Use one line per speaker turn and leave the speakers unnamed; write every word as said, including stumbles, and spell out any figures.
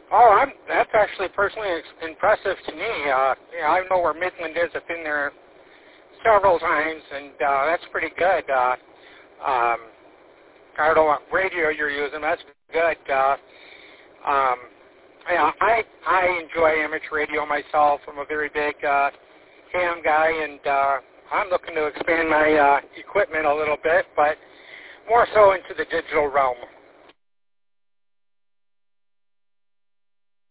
Oh, I'm, that's actually personally ex- impressive to me. Uh, you know, I know where Midland is. I've been there several times, and uh, that's pretty good. Uh, um, I don't know what radio you're using. That's good. Uh, um, yeah, I I enjoy amateur radio myself. I'm a very big uh, ham guy, and uh, I'm looking to expand my uh, equipment a little bit, but more so into the digital realm.